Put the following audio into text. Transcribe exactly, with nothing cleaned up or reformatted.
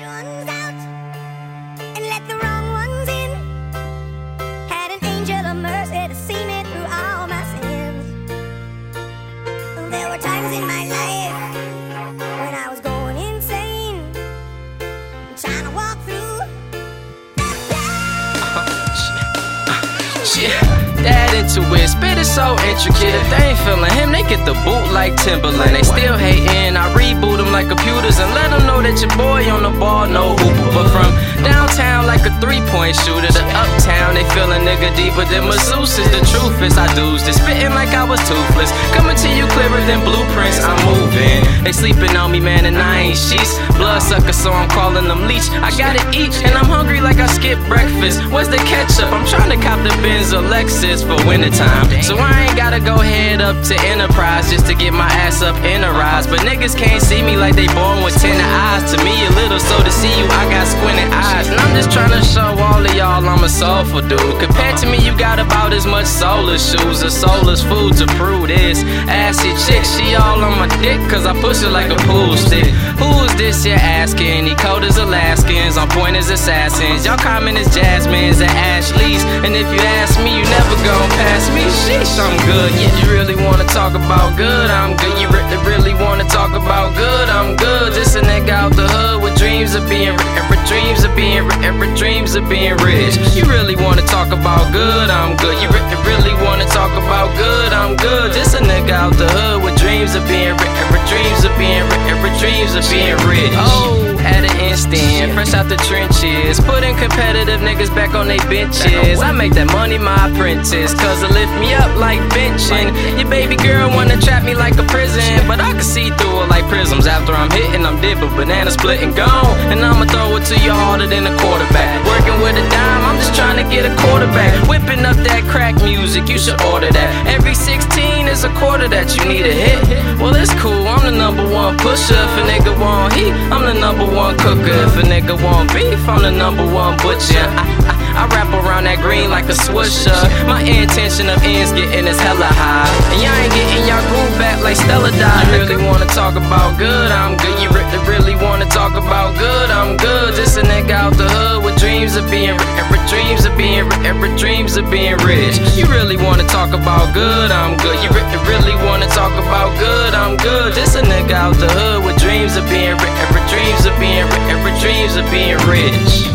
right ones out and let the wrong ones in. Had an angel of mercy to see me through all my sins. There were times in my life when I was going insane, trying to walk through. Shit, that into it, spit is so intricate. If they ain't feeling him, they get the boot like Timberland. They still hating, I reboot them like computers and let them know that your boy on the ball, no hooper. But from downtown like a three-point shooter to uptown, they feel a nigga deeper than masseuses. The truth is I do's this, spitting like I was toothless. Coming to you clearer than blueprints, I'm moving. They sleeping on me, man, and I ain't sheets. Bloodsucker, so I'm calling them leech. I gotta eat, and I'm hungry like I skipped breakfast. Where's the ketchup? I'm trying to cop the Benz or Lexus for wintertime. So I ain't gotta go head up to Enterprise just to get my ass up in a rise. But niggas can't see me like they born with ten eyes. To me a little, so to see you I got squinted eyes. And I'm just trying to show all of y'all I'm a soulful dude. Compared to me you got about as much soul as shoes or soulless food to prove this. Assy chick, she all on my dick cause I push it like a pool stick. Who is this you're asking? He cold as Alaskans, on point as assassins. Y'all common as Jasmines and Ashleys. And if you ask me, you never gon' pass me. Sheesh, I'm good. Yeah, you really wanna talk about good? I'm good. You really, really wanna talk about good? I'm good. Just a nigga out the hood with dreams of being rich, dreams of being rich, dreams of being rich. You really wanna talk about good? I'm good. You really, really wanna talk about good? I'm good. Just a nigga out the hood with dreams of being rich, dreams of being rich, dreams of being rich. Oh, at an instant, fresh out the trenches, putting competitive niggas back on they benches. I make that money my apprentice, cause it lift me up like benching. Your baby girl wanna trap me like a prison, but I can see through it like prisms. After I'm hitting, I'm dipping, banana split and gone. And I'ma throw it to you harder than a quarterback. Working with a dime, I'm just trying to get a quarterback. Whipping up that crack music, you should order that. Every sixteen is a quarter that you need a hit. Well, it's cool, I'm the number one pusher. If a nigga want heat, I'm the number one cooker. If a nigga want beef, I'm the number one butcher. I, I, I wrap around that green like a swoosher. My intention of ends getting is hella high, and y'all ain't getting y'all groove back like Stella died. You really wanna talk about good? I'm good. You really, really wanna talk about good? I'm good. Just a nigga out the hood with dreams of being rich, dreams of being rich, dreams of being rich. You really wanna talk about good? I'm good. You really, really wanna talk about good? I'm good. Just a nigga out the hood with dreams of being rich, dreams of being rich, dreams of being rich.